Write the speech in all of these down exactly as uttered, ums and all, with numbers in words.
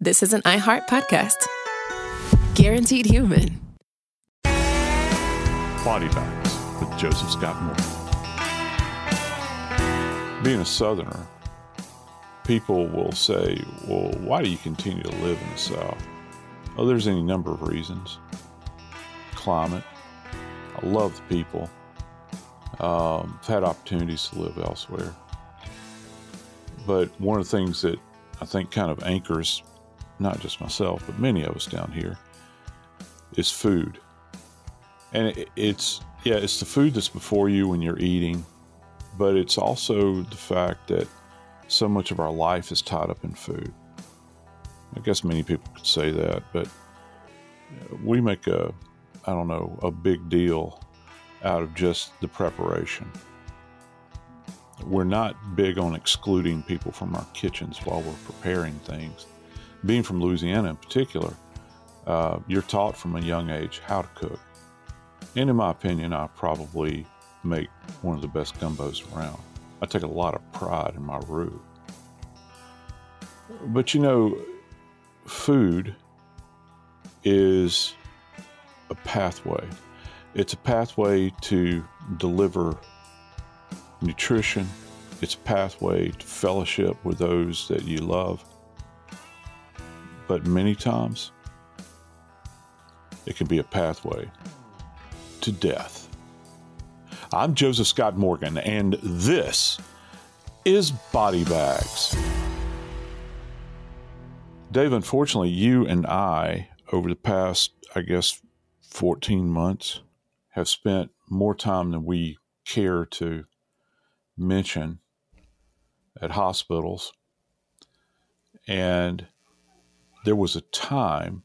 this is an iHeart podcast. Guaranteed human. Body Bags with Joseph Scott Morgan. Being a Southerner, people will say, well, why do you continue to live in the South? Oh, there's any number of reasons. Climate. I love the people. Um, I've had opportunities to live elsewhere. But one of the things that I think kind of anchors, not just myself, but many of us down here, is food. And it, it's, yeah, it's the food that's before you when you're eating, but it's also the fact that so much of our life is tied up in food. I guess many people could say that, but we make a, I don't know, a big deal out of just the preparation. We're not big on excluding people from our kitchens while we're preparing things. Being from Louisiana in particular, uh, you're taught from a young age how to cook. And in my opinion, I probably make one of the best gumbos around. I take a lot of pride in my roux. But you know, food is a pathway. It's a pathway to deliver nutrition. It's a pathway to fellowship with those that you love. But many times, it can be a pathway to death. I'm Joseph Scott Morgan, and this is Body Bags. Dave, unfortunately, you and I, over the past, I guess, fourteen months, have spent more time than we care to mention at hospitals. And there was a time,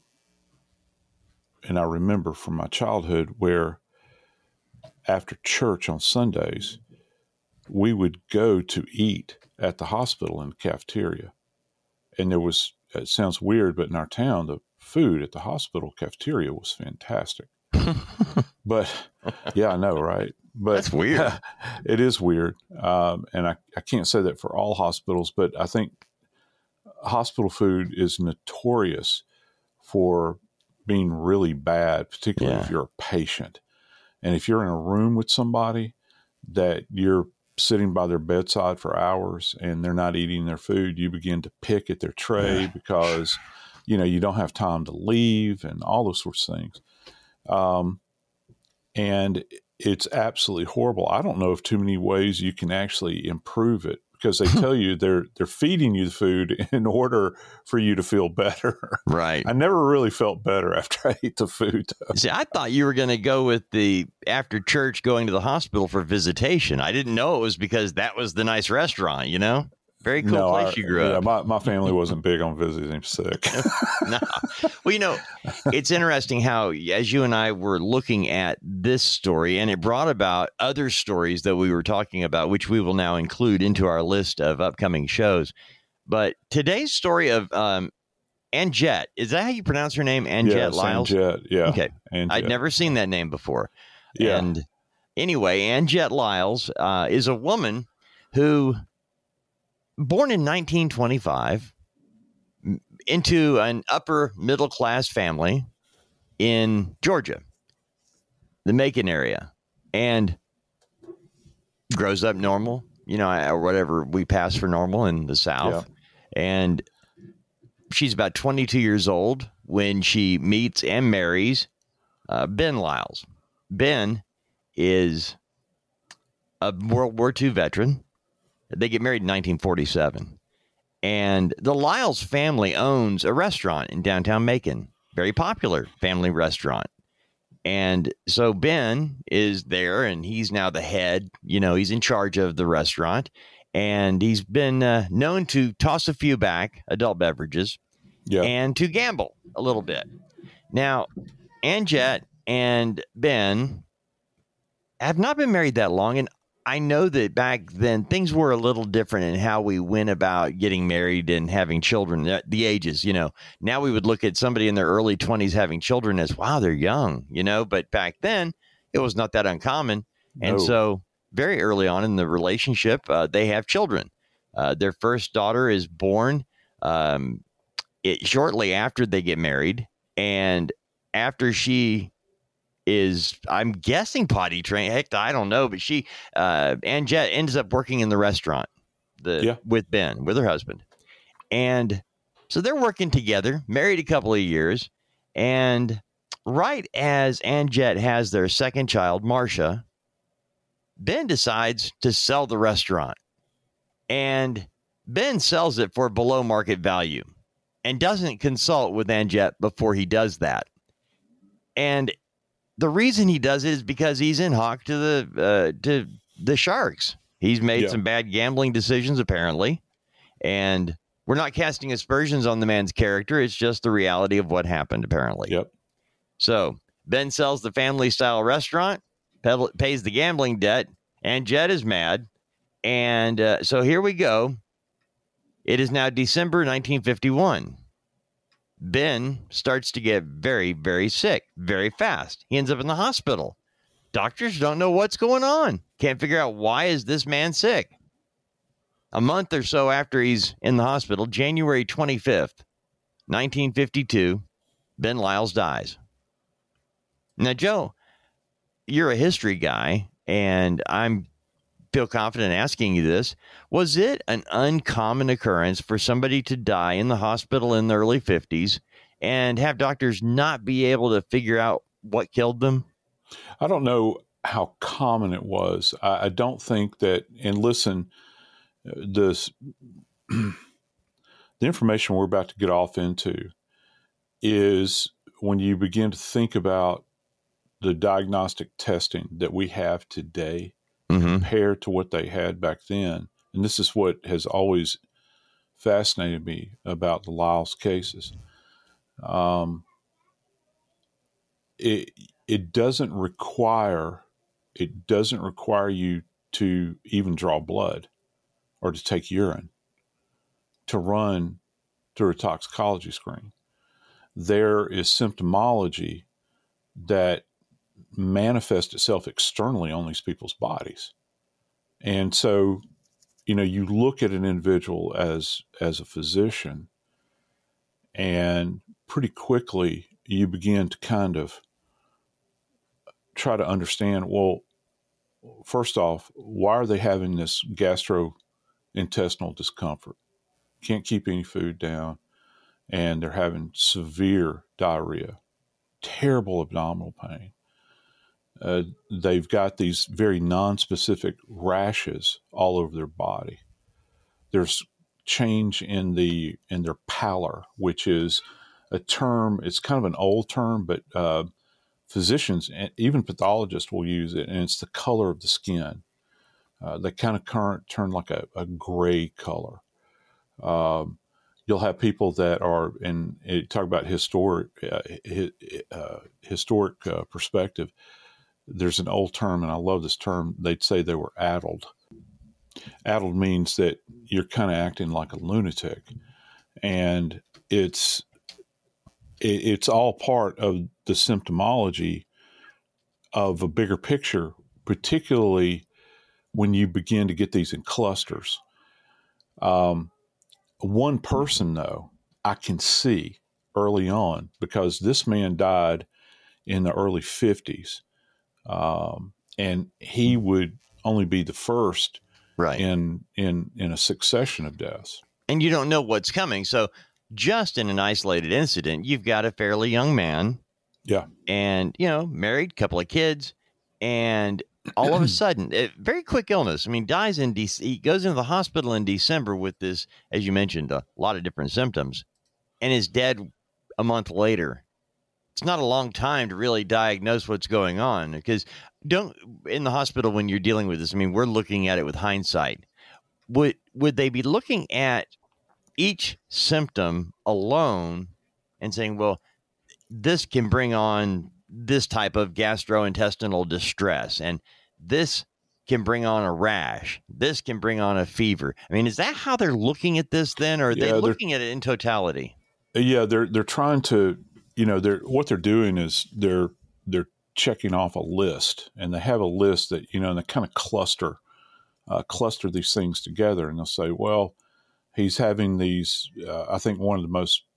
and I remember from my childhood, where after church on Sundays, we would go to eat at the hospital in the cafeteria. And there was, it sounds weird, but in our town, the food at the hospital cafeteria was fantastic. But yeah, I know, right? But that's weird. It is weird. Um, and I, I can't say that for all hospitals, but I think hospital food is notorious for being really bad, particularly Yeah. if you're a patient. And if you're in a room with somebody that you're sitting by their bedside for hours and they're not eating their food, you begin to pick at their tray because, you know, you don't have time to leave and all those sorts of things. Um, and it's absolutely horrible. I don't know of too many ways you can actually improve it, because they tell you they're they're feeding you the food in order for you to feel better. Right. I never really felt better after I ate the food, though. See, I thought you were going to go with the after church going to the hospital for visitation. I didn't know it was because that was the nice restaurant, you know? Very cool No, place I- you grew yeah, up. my, my family wasn't big on visiting sick. No. Well, you know, it's interesting how, as you and I were looking at this story, and it brought about other stories that we were talking about, which we will now include into our list of upcoming shows. But today's story of um, Anjette, is that how you pronounce her name? Anjette Yes, Lyles? Anjette, yeah. Okay. Anjette. I'd never seen that name before. Yeah. And anyway, Anjette Lyles uh, is a woman who, born in nineteen twenty-five, into an upper middle class family in Georgia, the Macon area, and grows up normal, you know, or whatever we pass for normal in the South. Yeah. And she's about twenty-two years old when she meets and marries uh, Ben Lyles. Ben is a World War Two veteran. They get married in nineteen forty-seven. And the Lyles family owns a restaurant in downtown Macon, very popular family restaurant. And so Ben is there, and he's now the head. You know, he's in charge of the restaurant. And he's been uh, known to toss a few back, adult beverages, Yeah. and to gamble a little bit. Now, Anjette and Ben have not been married that long, and I know that back then things were a little different in how we went about getting married and having children, the, the ages, you know. Now we would look at somebody in their early twenties having children as, wow, they're young, you know, but back then it was not that uncommon. And No. so very early on in the relationship, uh, they have children. Uh, their first daughter is born um, it shortly after they get married, and after she is, I'm guessing potty trained. Heck, I don't know, but she, uh, Ann Jett ends up working in the restaurant the Yeah. with Ben, with her husband. And so they're working together, married a couple of years. And right as Ann Jett has their second child, Marcia, Ben decides to sell the restaurant. And Ben sells it for below market value and doesn't consult with Ann Jett before he does that. And the reason he does it is because he's in hock to the uh, to the Sharks. He's made Yeah. some bad gambling decisions, apparently. And we're not casting aspersions on the man's character. It's just the reality of what happened, apparently. Yep. So Ben sells the family-style restaurant, pedal, pays the gambling debt, and Jett is mad. And uh, so here we go. It is now December nineteen fifty-one. Ben starts to get very, very sick very fast. He ends up in the hospital. Doctors don't know what's going on. Can't figure out why is this man sick. A month or so after he's in the hospital, January twenty-fifth, nineteen fifty-two, Ben Lyles dies. Now, Joe, you're a history guy, and I'm feel confident asking you this. Was it an uncommon occurrence for somebody to die in the hospital in the early fifties and have doctors not be able to figure out what killed them? I don't know how common it was. I, I don't think that, and listen, this, the information we're about to get off into is when you begin to think about the diagnostic testing that we have today, mm-hmm. compared to what they had back then. And this is what has always fascinated me about the Lyles cases. Um, it it doesn't require it doesn't require you to even draw blood or to take urine to run through a toxicology screen. There is symptomology that manifests itself externally on these people's bodies. And so, you know, you look at an individual as as a physician, and pretty quickly you begin to kind of try to understand, well, first off, why are they having this gastrointestinal discomfort? Can't keep any food down, and they're having severe diarrhea, terrible abdominal pain. Uh, they've got these very nonspecific rashes all over their body. There's change in the in their pallor, which is a term. It's kind of an old term, but uh, physicians and even pathologists will use it, and it's the color of the skin. Uh, they kind of current turn like a, a gray color. Um, you'll have people that are, and you talk about historic uh, uh, historic uh, perspective. There's an old term, and I love this term. They'd say they were addled. Addled means that you're kind of acting like a lunatic, and it's it, it's all part of the symptomology of a bigger picture, particularly when you begin to get these in clusters. Um, one person, though, I can see early on, because this man died in the early fifties. Um, and he would only be the first right. in, in, in a succession of deaths. And you don't know what's coming. So just in an isolated incident, you've got a fairly young man. Yeah. And, you know, married, couple of kids, and all of a sudden, a very quick illness. I mean, dies in De- he goes into the hospital in December with this, as you mentioned, a lot of different symptoms, and is dead a month later. It's not a long time to really diagnose what's going on, because don't in the hospital when you're dealing with this. I mean, we're looking at it with hindsight. Would would they be looking at each symptom alone and saying, well, this can bring on this type of gastrointestinal distress, and this can bring on a rash, this can bring on a fever? I mean, is that how they're looking at this then, or are yeah, they looking at it in totality? Yeah, they're they're trying to. You know, they're what they're doing is they're they're checking off a list, and they have a list that, you know, and they kind of cluster uh, cluster these things together, and they'll say, well, he's having these. Uh, I think one of the most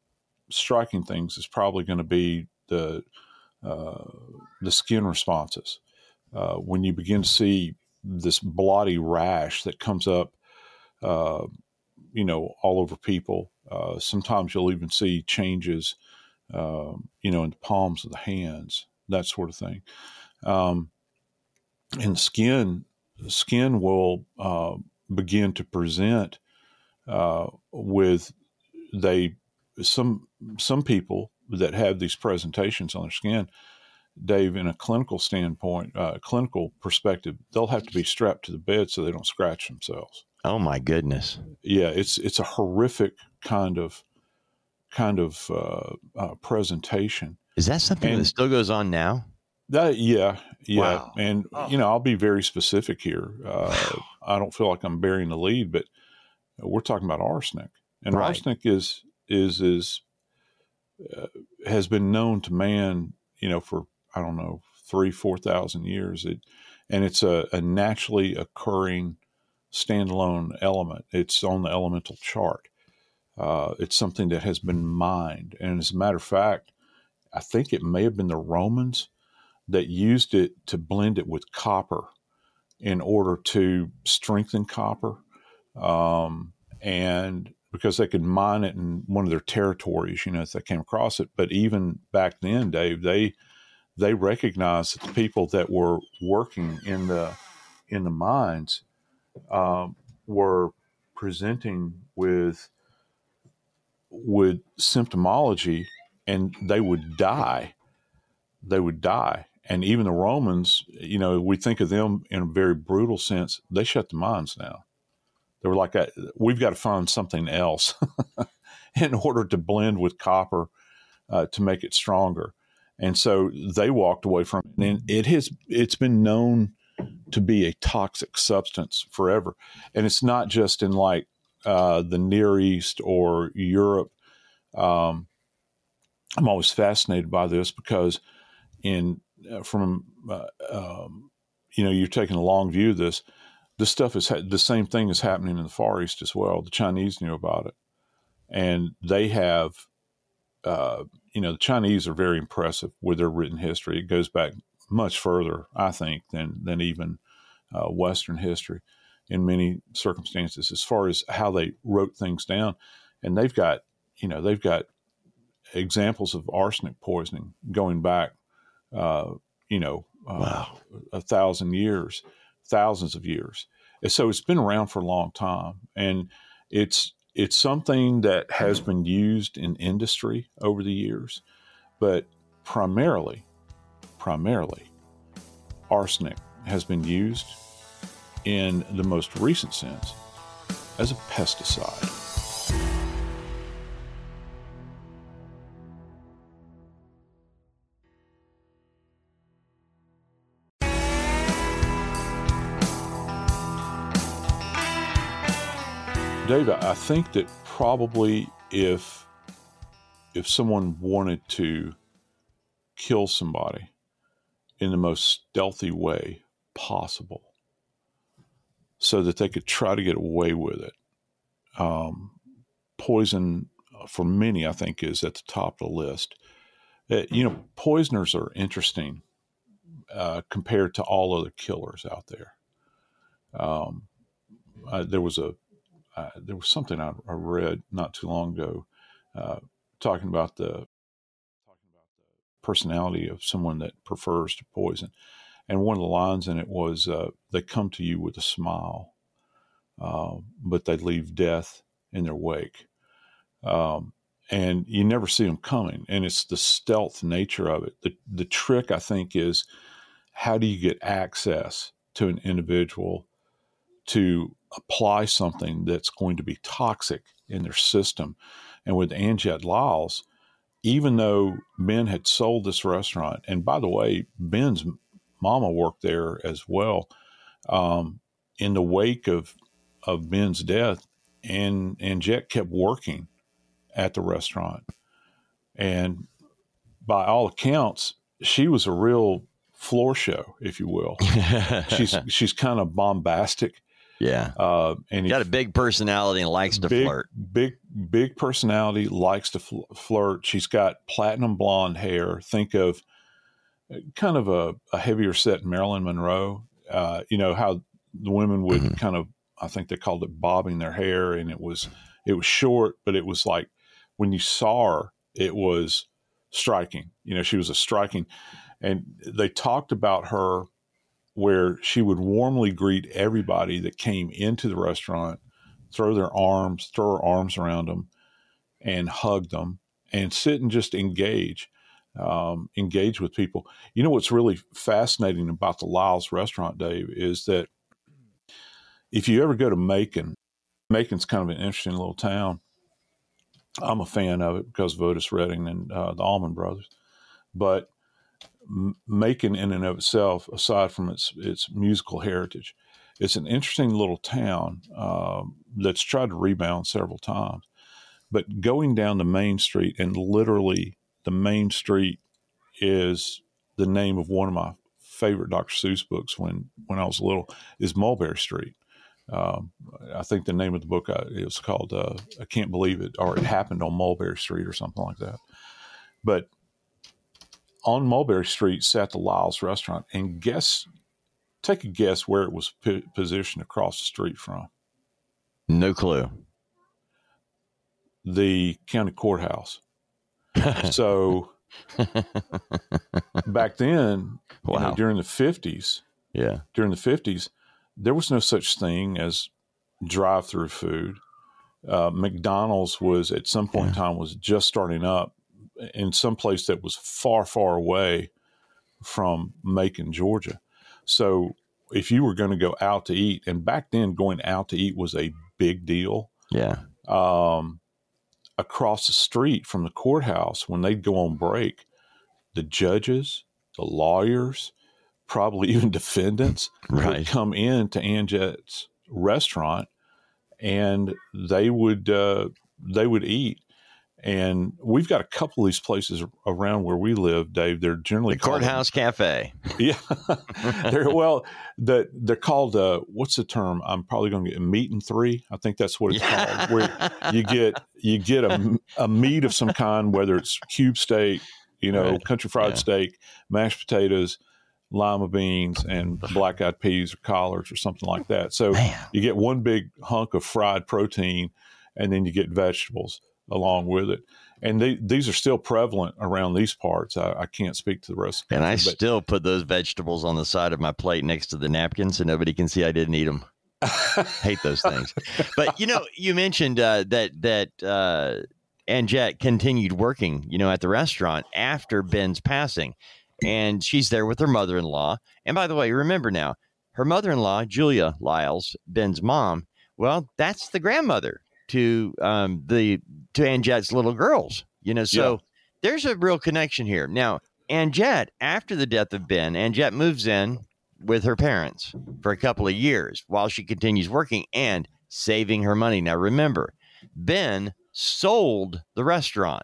striking things is probably going to be the uh, the skin responses. Uh, when you begin to see this blotty rash that comes up, uh, you know, all over people. Uh, sometimes you'll even see changes, uh, you know, in the palms of the hands, that sort of thing. Um, and skin, skin will uh, begin to present uh, with they some some people that have these presentations on their skin, Dave, in a clinical standpoint, uh, clinical perspective, they'll have to be strapped to the bed so they don't scratch themselves. Oh my goodness! Yeah, it's it's a horrific kind of kind of uh, uh, presentation. Is that something And that still goes on now? That yeah yeah, Wow. and Oh. you know I'll be very specific here. Uh, I don't feel like I'm burying the lead, but we're talking about arsenic, and Right. arsenic is is is uh, has been known to man, you know, for I don't know three four thousand years. It and it's a, a naturally occurring standalone element. It's on the elemental chart. Uh, it's something that has been mined. And as a matter of fact, I think it may have been the Romans that used it to blend it with copper in order to strengthen copper. Um, and because they could mine it in one of their territories, you know, if they came across it. But even back then, Dave, they they recognized that the people that were working in the in the mines um, were presenting with with symptomology, and they would die. They would die. And even the Romans, you know, we think of them in a very brutal sense. They shut the mines down. They were like, we've got to find something else in order to blend with copper uh, to make it stronger. And so they walked away from it. And it has, it's been known to be a toxic substance forever. And it's not just in like uh, the Near East or Europe. Um, I'm always fascinated by this because in uh, from, uh, um, you know, you're taking a long view of this. This stuff is ha- the same thing is happening in the Far East as well. The Chinese knew about it. And they have, uh, you know, the Chinese are very impressive with their written history. It goes back much further, I think, than than even uh, Western history in many circumstances as far as how they wrote things down. And they've got, you know, they've got examples of arsenic poisoning going back, uh, you know, uh, Wow. a thousand years, thousands of years. And so it's been around for a long time. And it's it's something that has been used in industry over the years, but primarily, primarily, arsenic has been used in the most recent sense as a pesticide. Dave, I think that probably if if someone wanted to kill somebody in the most stealthy way possible so that they could try to get away with it, um, poison for many, I think, is at the top of the list. Uh, you know, poisoners are interesting uh, compared to all other killers out there. Um, uh, there was a Uh, there was something I, I read not too long ago uh, talking about the talking about the personality of someone that prefers to poison, and one of the lines in it was, uh, "They come to you with a smile, uh, but they leave death in their wake," um, and you never see them coming. And it's the stealth nature of it. The the trick, I think, is how do you get access to an individual to apply something that's going to be toxic in their system. And with Anjette Lyles, even though Ben had sold this restaurant, and by the way, Ben's mama worked there as well, um, in the wake of, of Ben's death, and Anjette kept working at the restaurant. And by all accounts, she was a real floor show, if you will. she's she's kind of bombastic. Yeah. Uh, and Got if, a big personality and likes to big, flirt. Big, big personality, likes to fl- flirt. She's got platinum blonde hair. Think of kind of a, a heavier set Marilyn Monroe. Uh, you know how the women would Mhm. kind of, I think they called it bobbing their hair, and it was it was short, but it was like when you saw her, it was striking. You know, she was a striking, and they talked about her where she would warmly greet everybody that came into the restaurant, throw their arms, throw her arms around them, and hug them, and sit and just engage, um, engage with people. You know what's really fascinating about the Lyle's restaurant, Dave, is that if you ever go to Macon, Macon's kind of an interesting little town. I'm a fan of it because of Otis Redding and uh, the Allman Brothers. But M- Macon, in and of itself, aside from its its musical heritage, it's an interesting little town um, that's tried to rebound several times. But going down the main street, and literally the main street is the name of one of my favorite Doctor Seuss books when, when I was little, is Mulberry Street. Um, I think the name of the book uh, it was called uh, I Can't Believe It, or It Happened on Mulberry Street or something like that. But on Mulberry Street sat the Lyle's restaurant, and guess, take a guess where it was p- positioned across the street from. No clue. The county courthouse. So back then, Wow. you know, during the fifties, Yeah. during the fifties, there was no such thing as drive-through food. Uh, McDonald's was at some point in time was just starting up in some place that was far, far away from Macon, Georgia. So if you were going to go out to eat, and back then going out to eat was a big deal. Yeah. Um, across the street from the courthouse, when they'd go on break, the judges, the lawyers, probably even defendants Right. would come in to Anjet's restaurant, and they would uh, they would eat. And we've got a couple of these places around where we live, Dave. They're generally The Courthouse Cafe. Yeah, they're well. The they're called uh, what's the term? I'm probably going to get meat and three. I think that's what it's Yeah. called. Where you get you get a, a meat of some kind, whether it's cube steak, you know, Right. country fried Yeah. steak, mashed potatoes, lima beans, and black eyed peas or collards or something like that. So Man. you get one big hunk of fried protein, and then you get vegetables along with it. And they, these are still prevalent around these parts. I, I can't speak to the rest of the And I country, but still put those vegetables on the side of my plate next to the napkin so nobody can see I didn't eat them. Hate those things. But, you know, you mentioned uh, that that uh, Anjet continued working, you know, at the restaurant after Ben's passing. And she's there with her mother-in-law. And by the way, remember now, her mother-in-law, Julia Lyles, Ben's mom, well, that's the grandmother to um, the to Anjet's little girls, you know, so Yeah. there's a real connection here. Now, Anjet, after the death of Ben, Anjet moves in with her parents for a couple of years while she continues working and saving her money. Now, remember, Ben sold the restaurant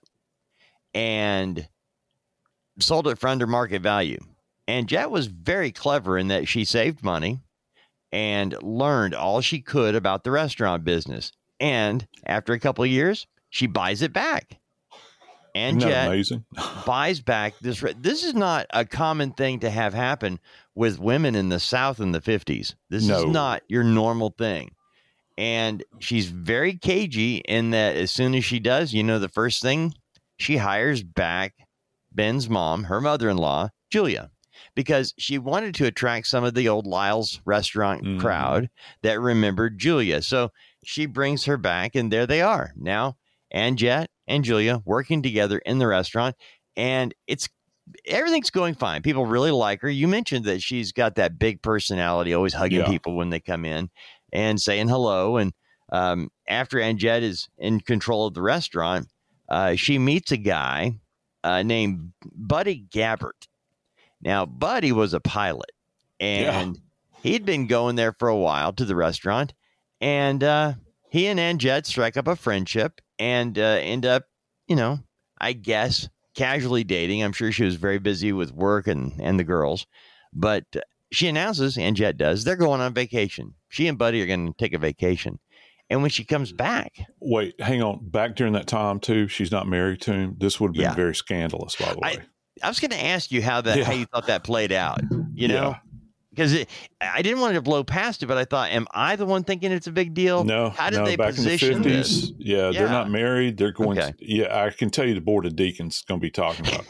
and sold it for under market value. Anjet was very clever in that she saved money and learned all she could about the restaurant business. And after a couple of years, she buys it back. Isn't that Anjet amazing? buys back this. Re- this is not a common thing to have happen with women in the South in the fifties. This No. is not your normal thing. And she's very cagey in that as soon as she does, you know, the first thing she hires back Ben's mom, her mother-in-law, Julia, because she wanted to attract some of the old Lyle's restaurant Mhm. crowd that remembered Julia. So she brings her back, and there they are now, Anjet and Julia working together in the restaurant, and it's everything's going fine. People really like her. You mentioned that she's got that big personality, always hugging Yeah. people when they come in and saying hello. And um, after Anjet is in control of the restaurant, uh, she meets a guy uh, named Buddy Gabbert. Now, Buddy was a pilot, and he'd been going there for a while to the restaurant, and uh, he and Anjet strike up a friendship and uh, end up, you know, I guess, casually dating. I'm sure she was very busy with work and, and the girls, but she announces, and Jet does, they're going on vacation. She and Buddy are going to take a vacation. And when she comes back. Wait, hang on. Back during that time, too, she's not married to him. This would have been Yeah. very scandalous, by the way. I, I was going to ask you how that, Yeah. how you thought that played out, you know? Yeah. Because I didn't want to blow past it, but I thought, am I the one thinking it's a big deal? No, How did no, they back in the position fifties, this? yeah, Yeah. they're not married. They're going Okay. to, yeah, I can tell you the Board of Deacons is going to be talking about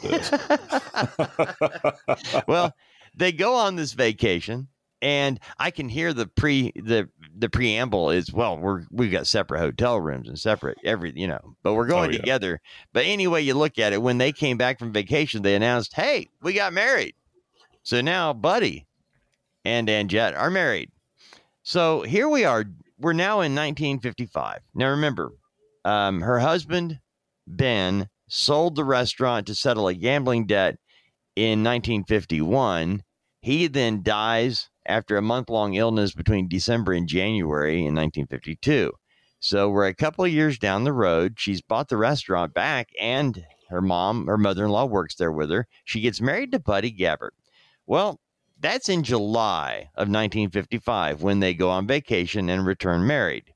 this. Well, they go on this vacation, and I can hear the pre the the preamble is, well, we're we've got separate hotel rooms and separate every you know, but we're going Oh, yeah. together. But anyway, you look at it, when they came back from vacation, they announced, hey, we got married. So now Buddy and Anjette are married. So here we are. We're now in nineteen fifty-five. Now remember, um, her husband, Ben, sold the restaurant to settle a gambling debt in nineteen fifty-one. He then dies after a month-long illness between December and January in nineteen fifty-two. So we're a couple of years down the road. She's bought the restaurant back, and her mom, her mother-in-law, works there with her. She gets married to Buddy Gabbert. Well, that's in July of nineteen fifty-five when they go on vacation and return married.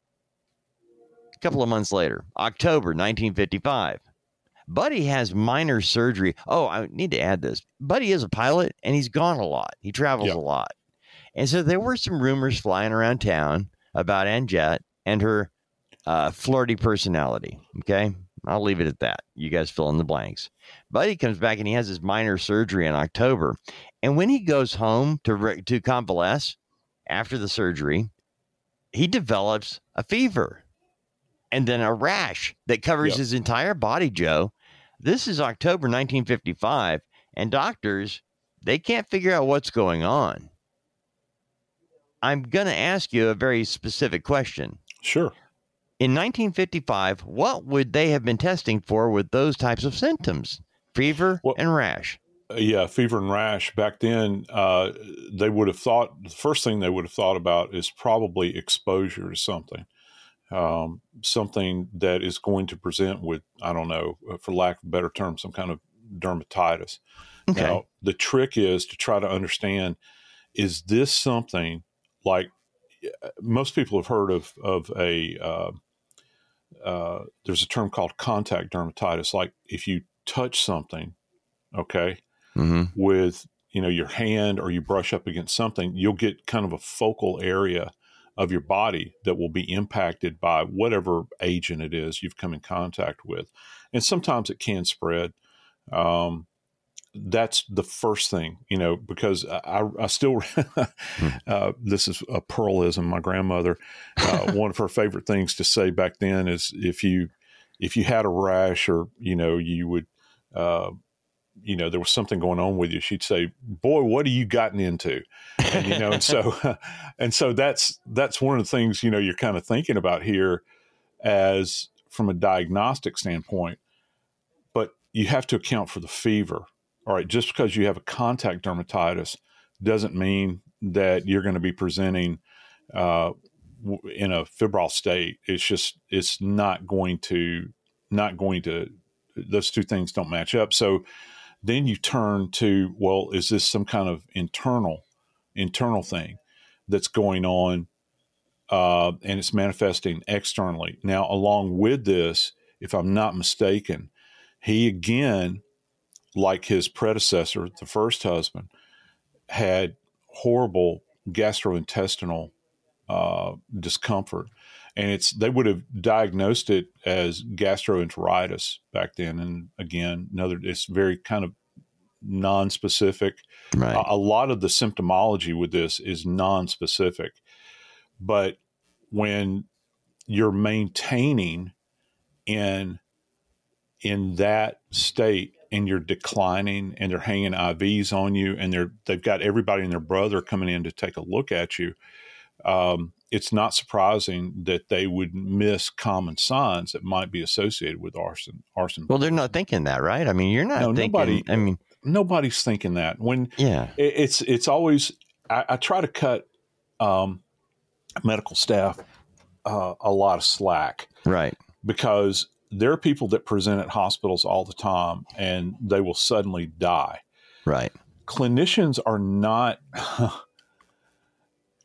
A couple of months later, October nineteen fifty-five. Buddy has minor surgery. Oh, I need to add this. Buddy is a pilot, and he's gone a lot. He travels Yep. a lot. And so there were some rumors flying around town about Anjette and her uh, flirty personality. Okay? I'll leave it at that. You guys fill in the blanks. Buddy comes back, and he has his minor surgery in October. And when he goes home to, re- to convalesce after the surgery, he develops a fever and then a rash that covers Yep. his entire body, Joe. This is October nineteen fifty-five, and doctors, they can't figure out what's going on. I'm going to ask you a very specific question. Sure. In nineteen fifty-five, what would they have been testing for with those types of symptoms? Fever Well- and rash. Uh, yeah, fever and rash. Back then, uh, they would have thought, the first thing they would have thought about is probably exposure to something. Um, something that is going to present with, I don't know, for lack of a better term, some kind of dermatitis. Okay. Now, the trick is to try to understand, is this something like, most people have heard of, of a, uh, uh, there's a term called contact dermatitis. Like if you touch something, okay, Mm-hmm. with, you know, your hand, or you brush up against something, you'll get kind of a focal area of your body that will be impacted by whatever agent it is you've come in contact with. And sometimes it can spread. Um, that's the first thing, you know, because I, I still, uh, this is a pearlism. My grandmother, uh, one of her favorite things to say back then is if you, if you had a rash, or, you know, you would, uh, you know, there was something going on with you, she'd say, boy, what have you gotten into? And, you know, and so, and so that's, that's one of the things, you know, you're kind of thinking about here as from a diagnostic standpoint, but you have to account for the fever. All right. Just because you have a contact dermatitis doesn't mean that you're going to be presenting, uh, w- in a febrile state. It's just, it's not going to, not going to, those two things don't match up. So, then you turn to, well, is this some kind of internal, internal thing that's going on, uh, and it's manifesting externally? Now, along with this, if I'm not mistaken, he again, like his predecessor, the first husband, had horrible gastrointestinal uh, discomfort. And it's, they would have diagnosed it as gastroenteritis back then. And again, another, it's very kind of non-specific. Right. A, a lot of the symptomology with this is non-specific. But when you're maintaining in, in that state, and you're declining, and they're hanging I Vs on you, and they're, they've got everybody and their brother coming in to take a look at you, um, it's not surprising that they would miss common signs that might be associated with arson. Arson. Well, they're not thinking that, right? I mean, you're not No, thinking. nobody- I mean, Nobody's thinking that. When yeah. it, it's it's always, I, I try to cut um, medical staff uh, a lot of slack, Right. because there are people that present at hospitals all the time, and they will suddenly die. Right. Clinicians are not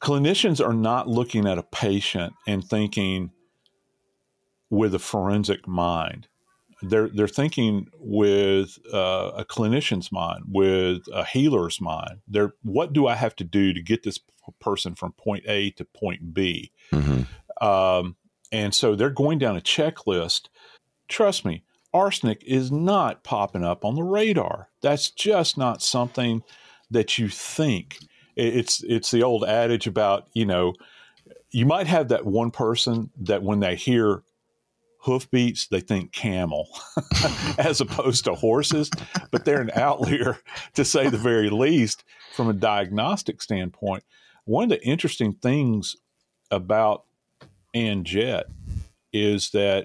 clinicians are not looking at a patient and thinking with a forensic mind. They're they're thinking with uh, a clinician's mind, with a healer's mind. They're, what do I have to do to get this person from point A to point B? Mm-hmm. Um, and so they're going down a checklist. Trust me, arsenic is not popping up on the radar. That's just not something that you think. It's it's the old adage about, you know, you might have that one person that when they hear hoofbeats, they think camel as opposed to horses, but they're an outlier to say the very least from a diagnostic standpoint. One of the interesting things about Ann Jett is that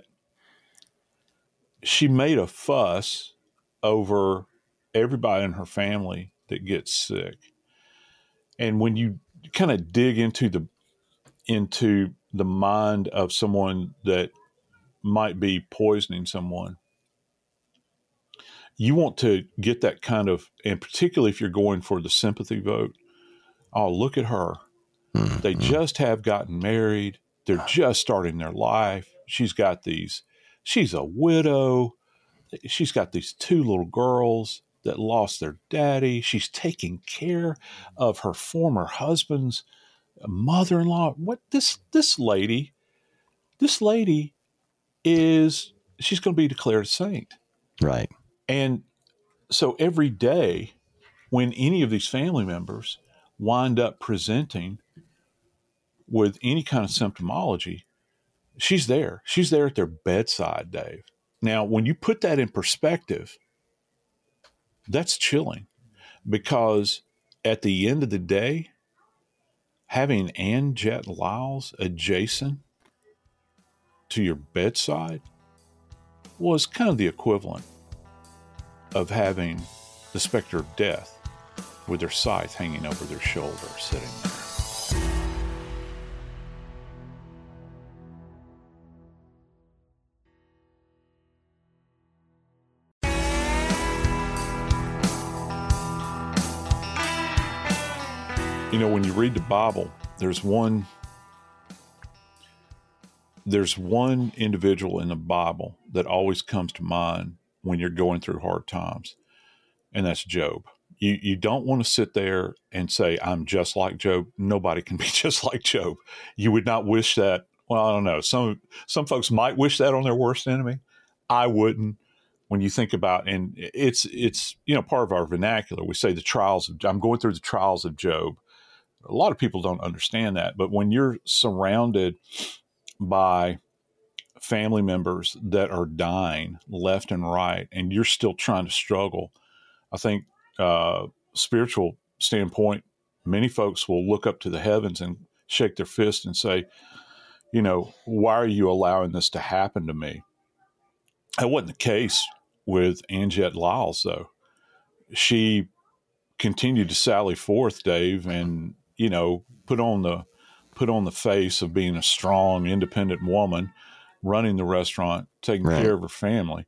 she made a fuss over everybody in her family that gets sick. And when you kind of dig into the into the mind of someone that might be poisoning someone, you want to get that kind of, and particularly if you're going for the sympathy vote, oh, look at her. Mm-hmm. They just have gotten married. They're just starting their life. She's got these, she's a widow. She's got these two little girls that lost their daddy. She's taking care of her former husband's mother-in-law. What this, this lady, this lady is, she's going to be declared a saint. Right. And so every day when any of these family members wind up presenting with any kind of symptomology, she's there. She's there at their bedside, Dave. Now, when you put that in perspective, that's chilling, because at the end of the day, having Ann Jett Lyles adjacent to your bedside was kind of the equivalent of having the specter of death with their scythe hanging over their shoulder sitting there. You know, when you read the Bible, there's one there's one individual in the Bible that always comes to mind when you're going through hard times, and that's Job. You you don't want to sit there and say, I'm just like Job. Nobody can be just like Job. You would not wish that. Well, I don't know. Some some folks might wish that on their worst enemy. I wouldn't. When you think about, and it's it's you know part of our vernacular, we say the trials of, I'm going through the trials of Job. A lot of people don't understand that, but when you're surrounded by family members that are dying left and right, and you're still trying to struggle, I think uh, spiritual standpoint, many folks will look up to the heavens and shake their fist and say, you know, why are you allowing this to happen to me? That wasn't the case with Ann Jett Lyles, though. She continued to sally forth, Dave, and you know, put on the put on the face of being a strong, independent woman, running the restaurant, taking right. care of her family.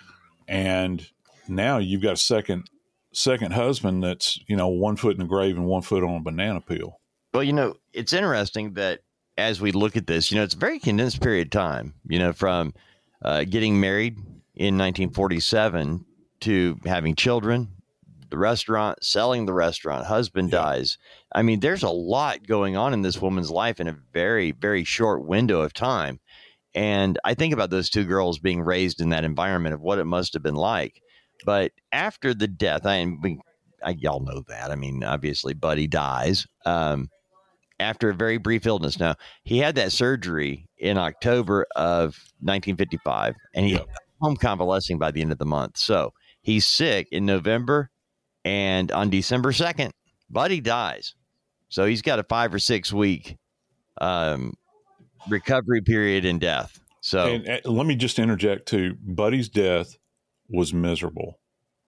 And now you've got a second second husband that's, you know, one foot in the grave and one foot on a banana peel. Well, you know, it's interesting that as we look at this, you know, it's a very condensed period of time, you know, from uh, getting married in nineteen forty-seven to having children, the restaurant, selling the restaurant, husband yeah. dies. I mean, there's a lot going on in this woman's life in a very, very short window of time. And I think about those two girls being raised in that environment of what it must have been like. But after the death, I, we, I y'all know that. I mean, obviously, Buddy dies um, after a very brief illness. Now, he had that surgery in October of nineteen fifty-five, and he yep. home convalescing by the end of the month. So he's sick in November. And on December second, Buddy dies. So he's got a five or six week um, recovery period in death. So and, and let me just interject too. Buddy's death was miserable.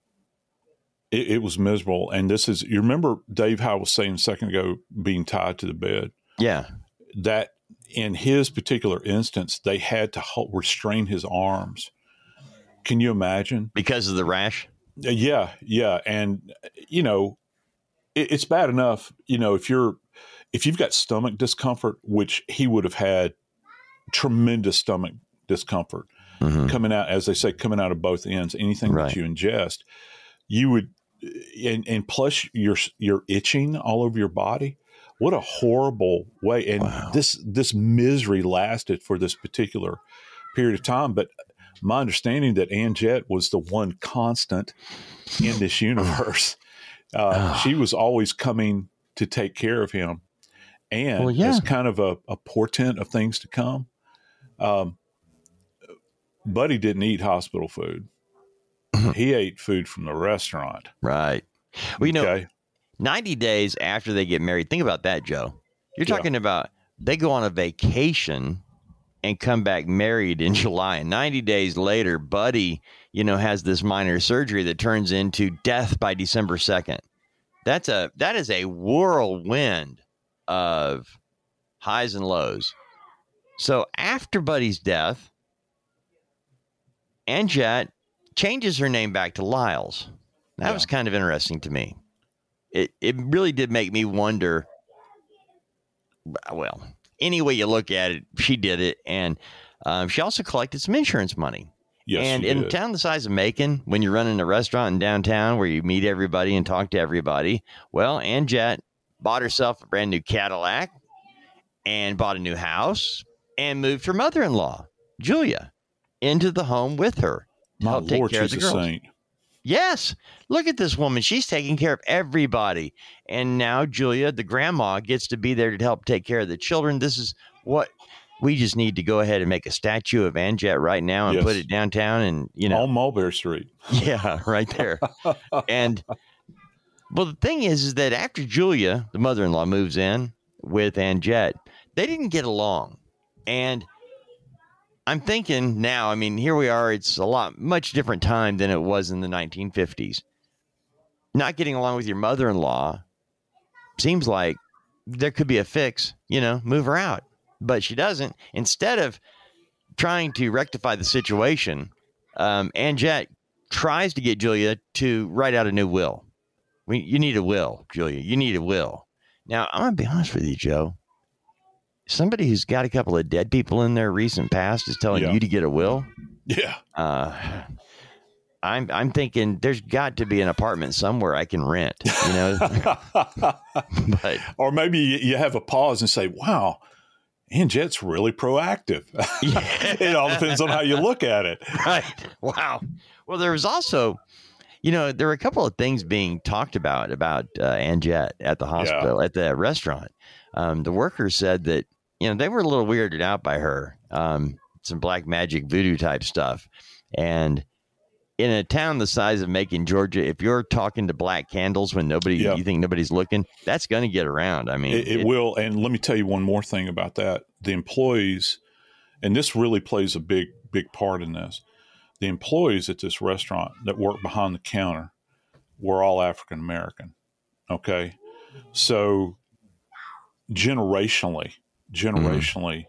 It, it was miserable. And this is, you remember Dave, how I was saying a second ago, being tied to the bed? Yeah. That in his particular instance, they had to hold, restrain his arms. Can you imagine? Because of the rash? Yeah, yeah. And, you know, it, it's bad enough, you know, if you're if you've got stomach discomfort, which he would have had tremendous stomach discomfort mm-hmm. coming out, as they say, coming out of both ends, anything right. that you ingest, you would, and, and plus you're, you're itching all over your body. What a horrible way. And wow. this, this misery lasted for this particular period of time. But my understanding that Ann Jett was the one constant in this universe. Uh, she was always coming to take care of him. And well, yeah. as kind of a, a portent of things to come, um, Buddy didn't eat hospital food. He ate food from the restaurant. Right. Well, you okay. know, ninety days after they get married, think about that, Joe. You're talking yeah. about they go on a vacation and come back married in July. And ninety days later, Buddy, you know, has this minor surgery that turns into death by December second. That's a that is a whirlwind of highs and lows. So after Buddy's death, Ann Jett changes her name back to Lyles. That yeah. was kind of interesting to me. It it really did make me wonder. Well, any way you look at it, she did it. And um, she also collected some insurance money. Yes, and in a town the size of Macon, when you're running a restaurant in downtown where you meet everybody and talk to everybody, well, Ann Jett bought herself a brand new Cadillac and bought a new house and moved her mother-in-law, Julia, into the home with her to My help take Lord, care of the she's girls. a saint. Yes. Look at this woman. She's taking care of everybody. And now Julia, the grandma, gets to be there to help take care of the children. This is what we just need to go ahead and make a statue of Ann Jett right now and yes. put it downtown and, you know, on Mulberry Street. Yeah, right there. And well, the thing is, is that after Julia, the mother-in-law, moves in with Ann Jett, they didn't get along. And I'm thinking now, I mean, here we are. It's a lot, much different time than it was in the nineteen fifties. Not getting along with your mother-in-law seems like there could be a fix, you know, move her out. But she doesn't. Instead of trying to rectify the situation, um, Ann Jett tries to get Julia to write out a new will. We, you need a will, Julia. You need a will. Now, I'm going to be honest with you, Joe. Somebody who's got a couple of dead people in their recent past is telling yeah. you to get a will. Yeah. Uh, I'm I'm thinking there's got to be an apartment somewhere I can rent, you know. But or maybe you have a pause and say, "Wow, Ann Jett's really proactive." Yeah. It all depends on how you look at it. Right. Wow. Well, there was also, you know, there were a couple of things being talked about about uh, Ann Jett at the hospital, yeah. at the restaurant. Um, the workers said that, you know, they were a little weirded out by her, um, some black magic voodoo type stuff. And in a town the size of Macon, Georgia, if you're talking to black candles when nobody, yeah. you think nobody's looking, that's going to get around. I mean, it, it, it will. And let me tell you one more thing about that. The employees, and this really plays a big, big part in this. The employees at this restaurant that work behind the counter were all African American. Okay. So generationally, generationally,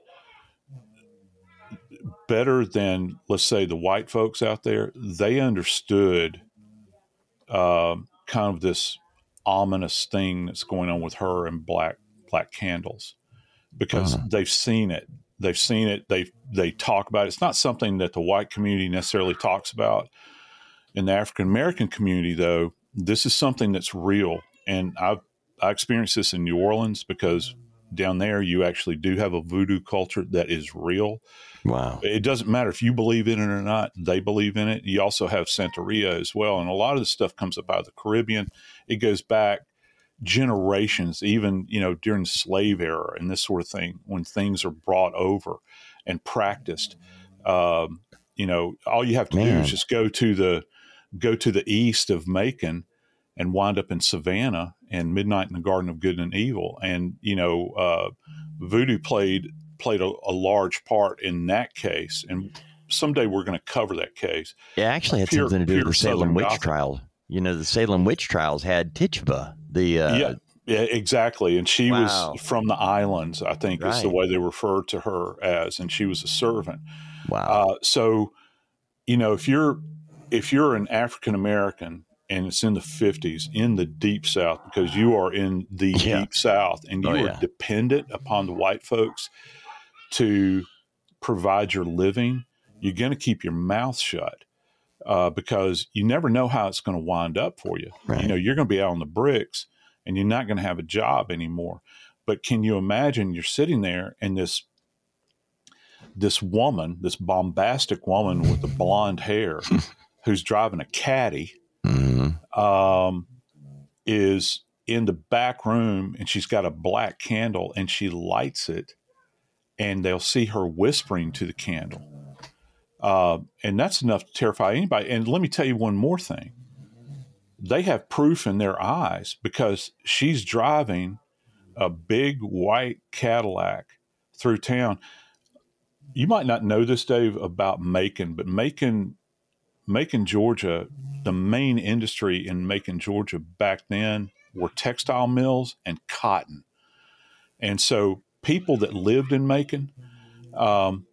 mm-hmm. better than, let's say, the white folks out there, they understood uh, kind of this ominous thing that's going on with her and black black candles, because uh-huh. they've seen it. They've seen it. They they talk about it. It's not something that the white community necessarily talks about. In the African American community, though, this is something that's real. And I've I experienced this in New Orleans, because down there you actually do have a voodoo culture that is real. Wow. It doesn't matter if you believe in it or not. They believe in it. You also have Santeria as well. And a lot of the stuff comes up out of the Caribbean. It goes back generations, even, you know, during the slave era and this sort of thing, when things are brought over and practiced. Um, you know, all you have to Man. do is just go to the go to the east of Macon and wind up in Savannah and Midnight in the Garden of Good and Evil. And, you know, uh, voodoo played played a, a large part in that case. And someday we're going to cover that case. It actually had pure, something to do with the Salem witch Gothic. trial. You know, the Salem witch trials had Tituba. The uh, yeah, yeah, exactly. And she wow. was from the islands, I think, right. is the way they referred to her as, and she was a servant. Wow. Uh, so, you know, if you're if you're an African American and it's in the fifties in the deep South, because you are in the Yeah. deep South and you Oh, are yeah. dependent upon the white folks to provide your living, you're going to keep your mouth shut uh, because you never know how it's going to wind up for you. Right. You know, you're going to be out on the bricks and you're not going to have a job anymore. But can you imagine you're sitting there and this this woman, this bombastic woman with the blonde hair who's driving a caddy, Mm-hmm. um, is in the back room and she's got a black candle and she lights it and they'll see her whispering to the candle. Uh, and that's enough to terrify anybody. And let me tell you one more thing. They have proof in their eyes because she's driving a big white Cadillac through town. You might not know this, Dave, about Macon, but Macon, Macon, Georgia, the main industry in Macon, Georgia back then were textile mills and cotton. And so people that lived in Macon, um,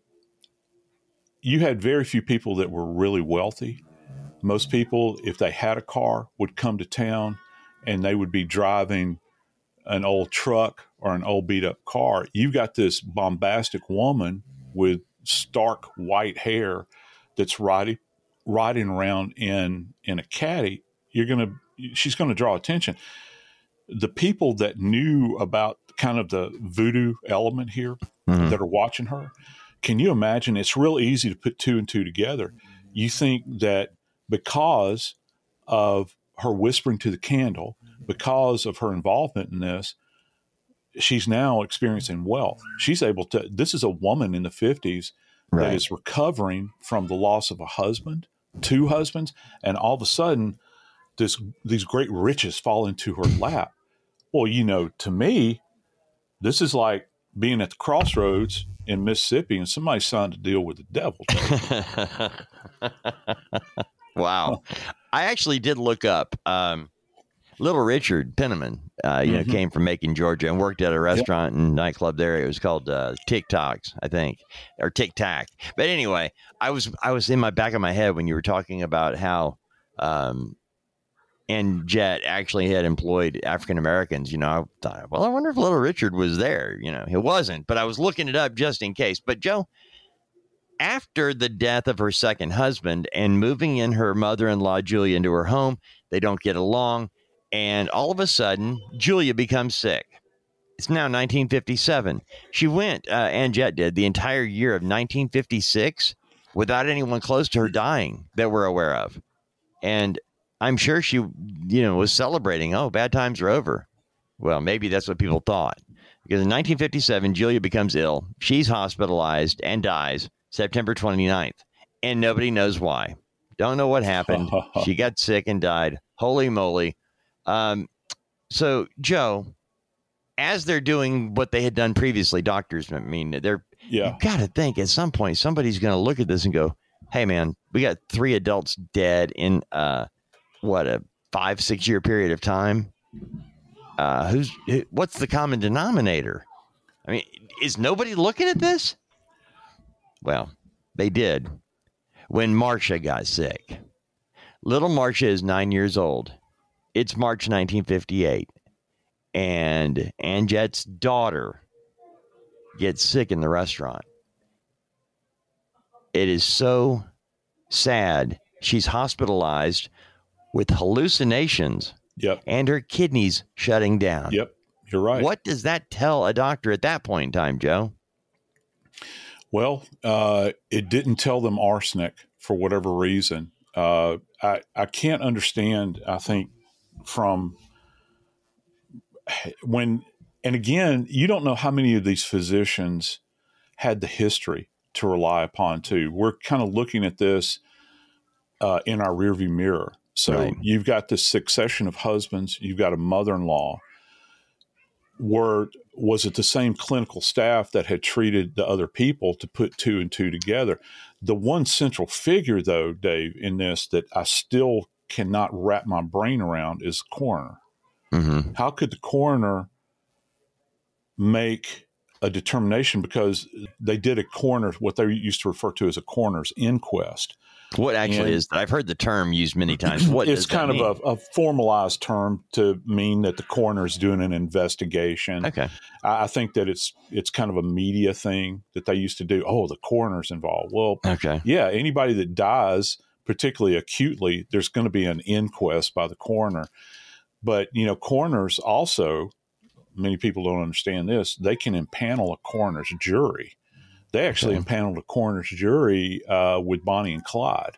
you had very few people that were really wealthy. Most people, if they had a car, would come to town and they would be driving an old truck or an old beat up car. You've got this bombastic woman with stark white hair that's riding riding around in in a caddy. You're gonna she's gonna draw attention. The people that knew about kind of the voodoo element here Mm-hmm. that are watching her, can you imagine? It's real easy to put two and two together. You think that because of her whispering to the candle, because of her involvement in this, she's now experiencing wealth. She's able to, this is a woman in the fifties Right. that is recovering from the loss of a husband, two husbands, and all of a sudden this these great riches fall into her lap. Well, you know, to me, this is like being at the crossroads in Mississippi and somebody signed a deal with the devil. Wow. I actually did look up um, Little Richard Penniman, uh, you know, Mhm. came from Macon, Georgia, and worked at a restaurant and nightclub there. It was called uh, TikToks, I think, or Tic Tac. But anyway, I was I was in my back of my head when you were talking about how um, and Jet actually had employed African Americans. You know, I thought, well, I wonder if Little Richard was there. You know, he wasn't, but I was looking it up just in case. But Joe, after the death of her second husband and moving in her mother-in-law, Julia, into her home, they don't get along. And all of a sudden, Julia becomes sick. It's now nineteen fifty-seven. She went, uh, and Jet did, the entire year of nineteen fifty-six without anyone close to her dying that we're aware of. And I'm sure she, you know, was celebrating, oh, bad times are over. Well, maybe that's what people thought. Because in nineteen fifty-seven, Julia becomes ill. She's hospitalized and dies September twenty-ninth. And nobody knows why. Don't know what happened. She got sick and died. Holy moly. Um, so, Joe, as they're doing what they had done previously, doctors, I mean, they're, Yeah. you got to think at some point somebody's going to look at this and go, hey, man, we got three adults dead in, uh, what, a five, six year period of time. Uh, who's who, what's the common denominator? I mean, is nobody looking at this? Well, they did when Marcia got sick. Little Marcia is nine years old. It's March nineteen fifty-eight. And Anjet's daughter gets sick in the restaurant. It is so sad. She's hospitalized with hallucinations. Yep. And her kidneys shutting down. Yep. You're right. What does that tell a doctor at that point in time, Joe? Well, uh, it didn't tell them arsenic for whatever reason. Uh, I, I can't understand, I think, from when, and again, you don't know how many of these physicians had the history to rely upon, too. We're kind of looking at this uh, in our rearview mirror. So Right. You've got this succession of husbands. You've got a mother-in-law. Were, was it the same clinical staff that had treated the other people to put two and two together? The one central figure, though, Dave, in this that I still cannot wrap my brain around is the coroner. Mm-hmm. How could the coroner make a determination? Because they did a coroner, what they used to refer to as a coroner's inquest. What actually And is that? I've heard the term used many times. What it's does that kind mean? of a, a formalized term to mean that the coroner is doing an investigation. Okay. I, I think that it's it's kind of a media thing that they used to do. Oh, the coroner's involved. Well, Okay. yeah, anybody that dies, particularly acutely, there's going to be an inquest by the coroner. But, you know, coroners also, many people don't understand this, they can impanel a coroner's jury. They actually Okay. impaneled a coroner's jury uh, with Bonnie and Clyde.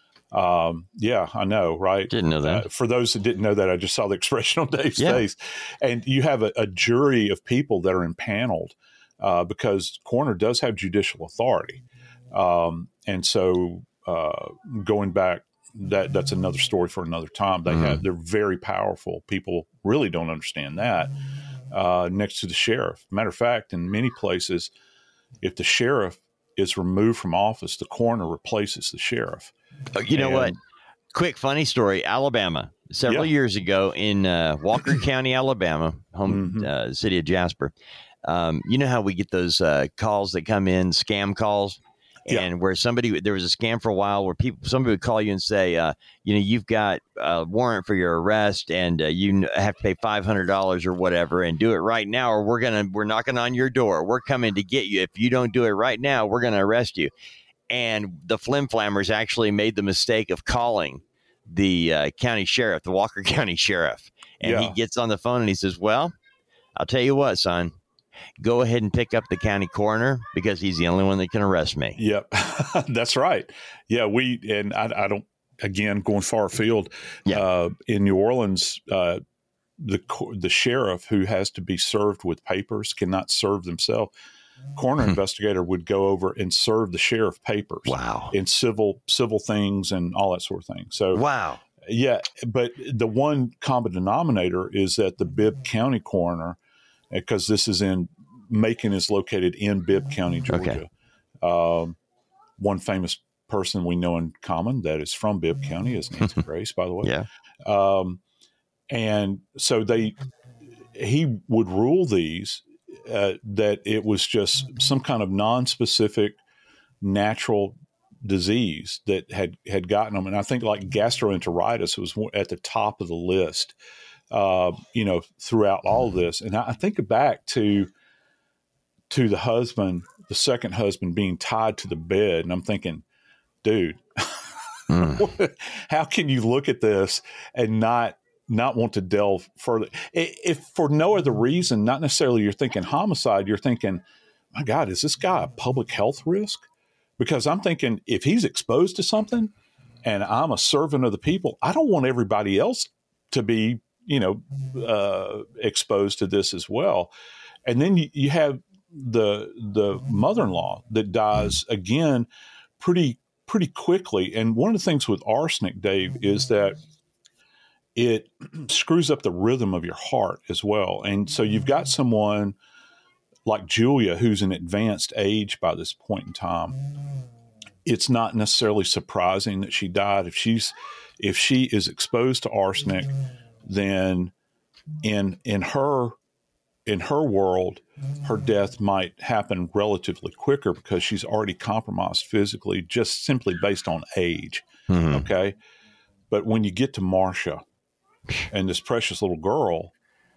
Um, yeah, I know, right? Didn't know that. Uh, for those that didn't know that, I just saw the expression on Dave's Yeah. face. And you have a, a jury of people that are impaneled uh, because coroner does have judicial authority. Um, and so uh, going back, that that's another story for another time. They Mhm. have they're very powerful. People really don't understand that. Uh, next to the sheriff, matter of fact, in many places, if the sheriff is removed from office, the coroner replaces the sheriff. Oh, you know what? And- Quick funny story. Alabama. Several Yeah. years ago in uh, Walker County, Alabama, home Mhm. uh, city of Jasper. Um, you know how we get those uh, calls that come in, scam calls, Yeah. and where somebody there was a scam for a while where people somebody would call you and say, uh, you know, you've got a warrant for your arrest and uh, you n- have to pay five hundred dollars or whatever, and do it right now, or we're gonna we're knocking on your door. We're coming to get you. If you don't do it right now, we're gonna arrest you. And the Flim Flammers actually made the mistake of calling the uh, county sheriff, the Walker County sheriff. And Yeah. he gets on the phone and he says, well, I'll tell you what, son, go ahead and pick up the county coroner because he's the only one that can arrest me. Yep, that's right. Yeah, we and I, I don't. Again, going far afield, Yeah. uh, in New Orleans, uh, the co- the sheriff who has to be served with papers cannot serve themselves. Coroner investigator would go over and serve the sheriff papers. Wow. In civil civil things and all that sort of thing. So Wow. yeah, but the one common denominator is that the Bibb County coroner, because this is in Macon, is located in Bibb County, Georgia. Um, one famous person we know in common that is from Bibb County is Nancy Grace, by the way. Yeah. Um, and so they, he would rule these uh, that it was just some kind of non-specific natural disease that had had gotten them, and I think like gastroenteritis was at the top of the list. Uh, you know, throughout all of this, and I, I think back to to the husband, the second husband, being tied to the bed, and I'm thinking, dude, Mm. how can you look at this and not not want to delve further? If for no other reason, not necessarily you're thinking homicide, you're thinking, my God, is this guy a public health risk? Because I'm thinking if he's exposed to something and I'm a servant of the people, I don't want everybody else to be, you know, uh, exposed to this as well. And then you, you have the the mother-in-law that dies again pretty pretty quickly. And one of the things with arsenic, Dave, is that it screws up the rhythm of your heart as well. And so you've got someone like Julia, who's in advanced age by this point in time. It's not necessarily surprising that she died. If she's if she is exposed to arsenic, then in in her in her world, her death might happen relatively quicker because she's already compromised physically, just simply based on age. Mhm. Okay. But when you get to Marcia and this precious little girl,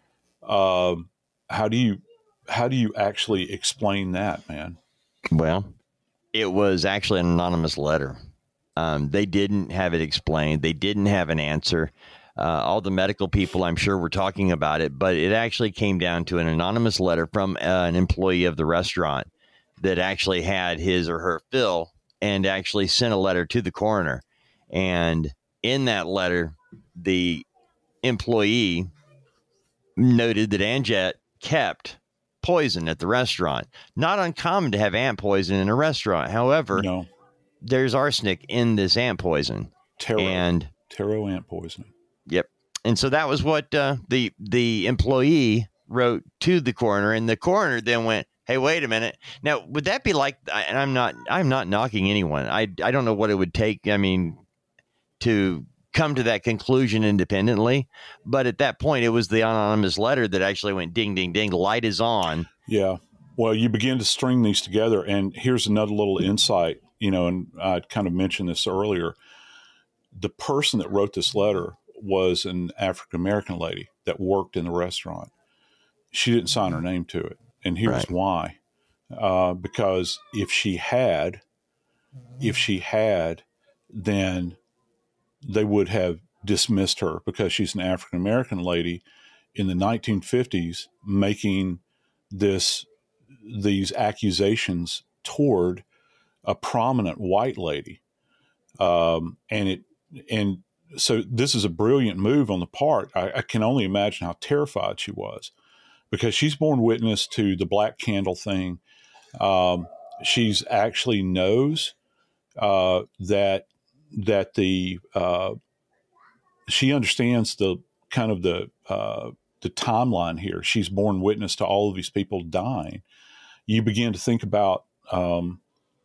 um, how do you, how do you actually explain that, man? Well, it was actually an anonymous letter. Um, they didn't have it explained. They didn't have an answer. Uh, all the medical people, I'm sure, were talking about it, but it actually came down to an anonymous letter from uh, an employee of the restaurant that actually had his or her fill and actually sent a letter to the coroner. And in that letter, the employee noted that Anjet kept poison at the restaurant. Not uncommon to have ant poison in a restaurant. However, No, there's arsenic in this ant poison. taro, And taro ant poisoning. yep. And so that was what uh, the the employee wrote to the coroner, and the coroner then went, "Hey, wait a minute. Now, would that be like?" And I'm not I'm not knocking anyone. I I don't know what it would take. I mean, to come to that conclusion independently, but at that point, it was the anonymous letter that actually went ding, ding, ding. Light is on. Yeah. Well, you begin to string these together, and here's another little insight you know, and I kind of mentioned this earlier, the person that wrote this letter was an African American lady that worked in the restaurant. She didn't sign her name to it. And here's Right. why. Uh, because if she had, if she had, then they would have dismissed her because she's an African American lady in the nineteen fifties making this, these accusations toward a prominent white lady. Um, and it, and so this is a brilliant move on the part. I, I can only imagine how terrified she was, because she's borne witness to the Black Candle thing. Um, she's actually knows uh, that that the uh, she understands the kind of the uh, the timeline here. She's borne witness to all of these people dying. You begin to think about um,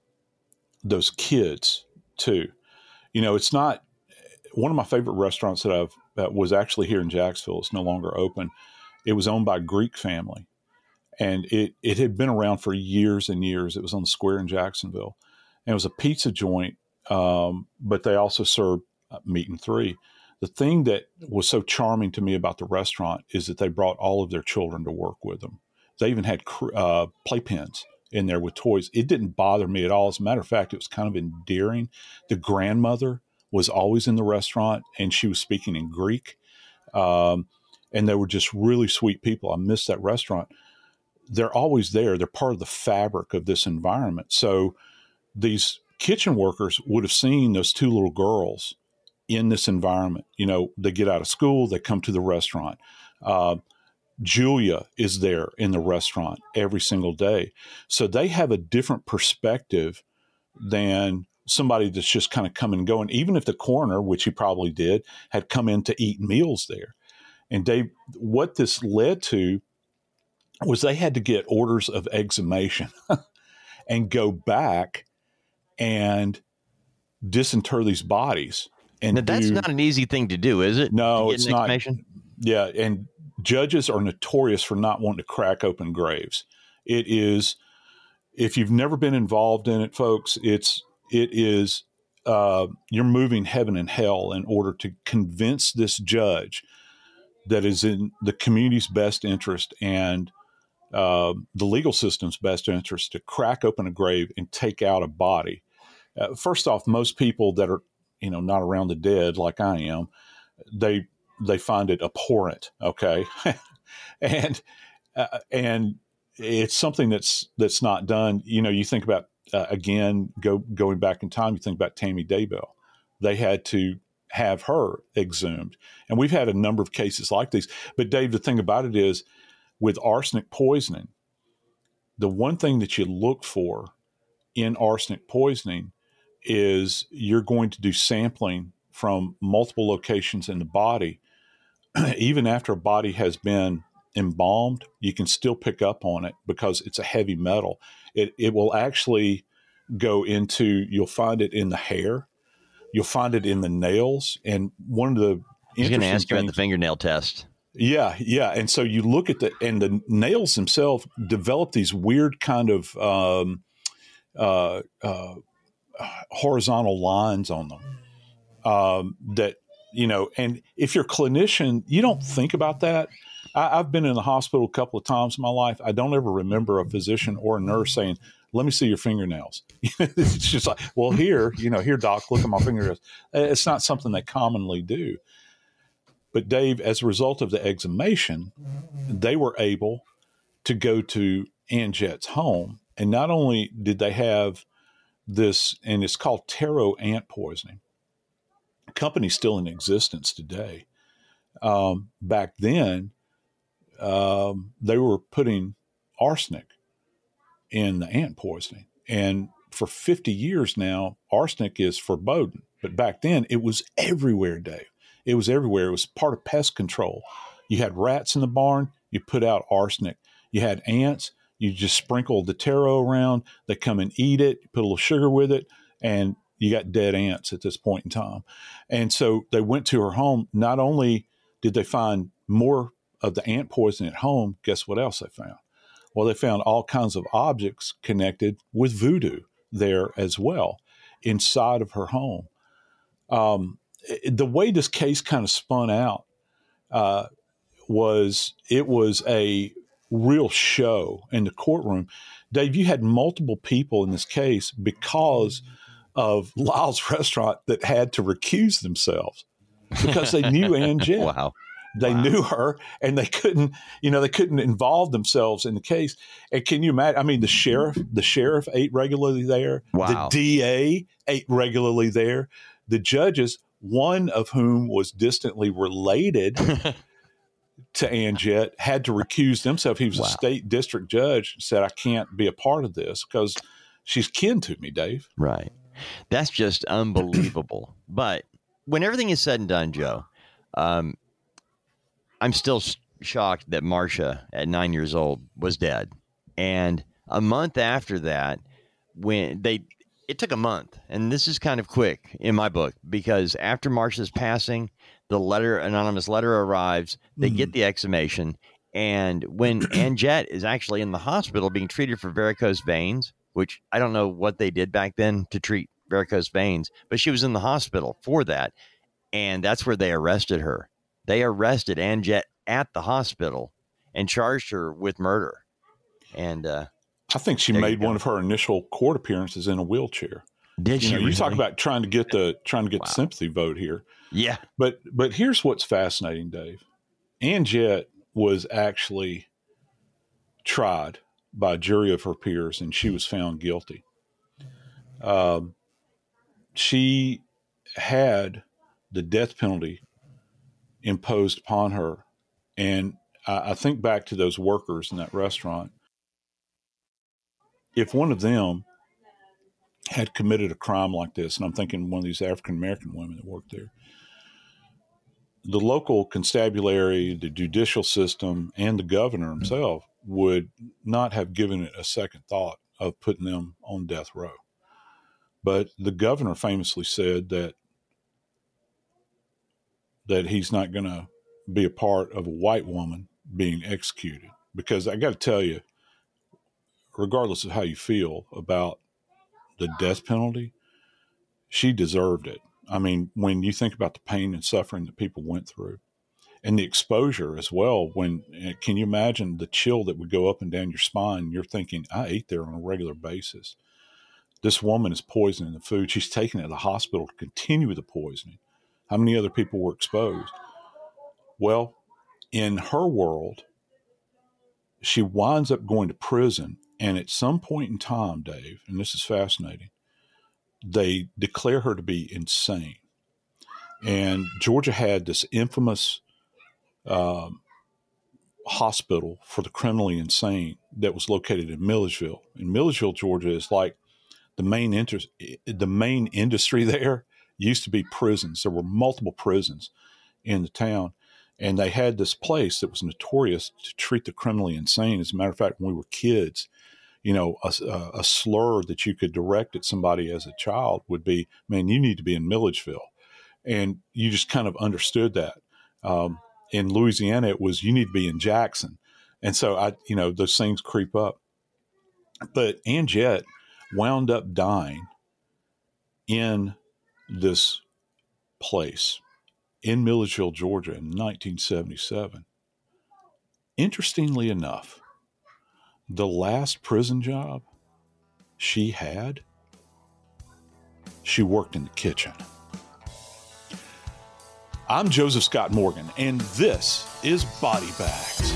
those kids too. You know, it's not one of my favorite restaurants that I've that was actually here in Jacksonville. It's no longer open. It was owned by a Greek family, and it it had been around for years and years. It was on the square in Jacksonville, and it was a pizza joint, um, but they also served uh, meat and three. The thing that was so charming to me about the restaurant is that they brought all of their children to work with them. They even had uh, playpens in there with toys. It didn't bother me at all. As a matter of fact, it was kind of endearing. The grandmother was always in the restaurant, and she was speaking in Greek. Um, and they were just really sweet people. I miss that restaurant. They're always there. They're part of the fabric of this environment. So these kitchen workers would have seen those two little girls in this environment. You know, they get out of school, they come to the restaurant. Uh, Julia is there in the restaurant every single day. So they have a different perspective than somebody that's just kind of coming and going, even if the coroner, which he probably did, had come in to eat meals there. And Dave, what this led to was they had to get orders of exhumation and go back and disinter these bodies. And now, that's do, not an easy thing to do, is it? No, to it's not. Yeah, and judges are notorious for not wanting to crack open graves. It is, if you've never been involved in it, folks, it's it is uh, you're moving heaven and hell in order to convince this judge that is in the community's best interest and uh, the legal system's best interest to crack open a grave and take out a body. Uh, first off, most people that are, you know, not around the dead like I am, they they find it abhorrent. Okay, and uh, and it's something that's that's not done. You know, you think about uh, again go going back in time. You think about Tammy Daybell. They had to have her exhumed, and we've had a number of cases like these. But Dave, the thing about it is, with arsenic poisoning, the one thing that you look for in arsenic poisoning is you're going to do sampling from multiple locations in the body. Even after a body has been embalmed, you can still pick up on it because it's a heavy metal. It it will actually go into, you'll find it in the hair, you'll find it in the nails. And one of the I was going to ask you things, about the fingernail test. Yeah, yeah. And so you look at the, and the nails themselves develop these weird kind of um, uh, uh, horizontal lines on them um, that, you know, and if you're a clinician, you don't think about that. I, I've been in the hospital a couple of times in my life. I don't ever remember a physician or a nurse saying, let me see your fingernails. It's just like, well, here, you know, here, doc, look at my fingernails. It's not something they commonly do. But Dave, as a result of the exhumation, they were able to go to Ann Jett's home. And not only did they have this, and it's called taro ant poisoning. The company's still in existence today. Um, back then, um, they were putting arsenic in the ant poisoning. And for fifty years now, arsenic is forbidden. But back then, it was everywhere, Dave. It was everywhere. It was part of pest control. You had rats in the barn, you put out arsenic. You had ants, you just sprinkle the taro around. They come and eat it, put a little sugar with it, and you got dead ants at this point in time. And so they went to her home. Not only did they find more of the ant poison at home, guess what else they found? Well, they found all kinds of objects connected with voodoo there as well. inside of her home. Um, the way this case kind of spun out uh, was it was a real show in the courtroom. Dave, you had multiple people in this case because of Lyle's Restaurant that had to recuse themselves because they knew Ann Jett. Wow. They wow. knew her, and they couldn't, you know, they couldn't involve themselves in the case. And can you imagine? I mean, the sheriff, the sheriff ate regularly there. Wow. The D A ate regularly there. The judges, one of whom was distantly related to Ann Jett, had to recuse himself. He was wow. a state district judge, said, I can't be a part of this because she's kin to me, Dave. Right. That's just unbelievable. But when everything is said and done, Joe, um, I'm still sh- shocked that Marcia, at nine years old, was dead. And a month after that, when they, it took a month, and this is kind of quick in my book, because after Marcia's passing, the letter, anonymous letter arrives, they mm. get the exhumation, and when Ann Jett is actually in the hospital being treated for varicose veins, which I don't know what they did back then to treat varicose veins, but she was in the hospital for that, and that's where they arrested her. They arrested Ann Jett at the hospital and charged her with murder. And uh, I think she made one of her initial court appearances in a wheelchair. Did you she? know, really? You talk about trying to get the trying to get wow. the sympathy vote here. Yeah. But but here's what's fascinating, Dave. Ann Jett was actually tried by a jury of her peers, and she was found guilty. Um, she had the death penalty imposed upon her. And I, I think back to those workers in that restaurant. If one of them had committed a crime like this, and I'm thinking one of these African-American women that worked there, the local constabulary, the judicial system, and the governor himself would not have given it a second thought of putting them on death row. But the governor famously said that that he's not going to be a part of a white woman being executed. Because I got to tell you, regardless of how you feel about the death penalty, she deserved it. I mean, when you think about the pain and suffering that people went through and the exposure as well, when, can you imagine the chill that would go up and down your spine? You're thinking, I ate there on a regular basis. This woman is poisoning the food. She's taken it to the hospital to continue the poisoning. How many other people were exposed? Well, in her world, she winds up going to prison. And at some point in time, Dave, and this is fascinating, they declare her to be insane. And Georgia had this infamous um, hospital for the criminally insane that was located in Milledgeville. And Milledgeville, Georgia, is like the main inter- the main industry there used to be prisons. There were multiple prisons in the town. And they had this place that was notorious to treat the criminally insane. As a matter of fact, when we were kids, you know, a, a slur that you could direct at somebody as a child would be, man, you need to be in Milledgeville. And you just kind of understood that. Um, in Louisiana, it was, you need to be in Jackson. And so, I, you know, those things creep up. But Ann Jett wound up dying in this place in Milledgeville, Georgia in nineteen seventy-seven. Interestingly enough, the last prison job she had, she worked in the kitchen. I'm Joseph Scott Morgan, and this is Body Bags.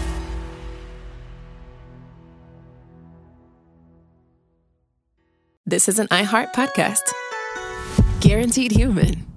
This is an iHeart podcast. Guaranteed Human.